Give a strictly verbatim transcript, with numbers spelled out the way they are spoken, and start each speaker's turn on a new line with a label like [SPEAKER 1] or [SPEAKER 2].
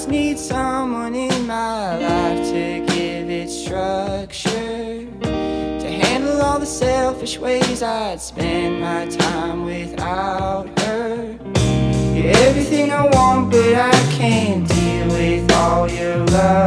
[SPEAKER 1] just need someone in my life to give it structure, to handle all the selfish ways I'd spend my time without her. You're everything I want, but I can't deal with all your love.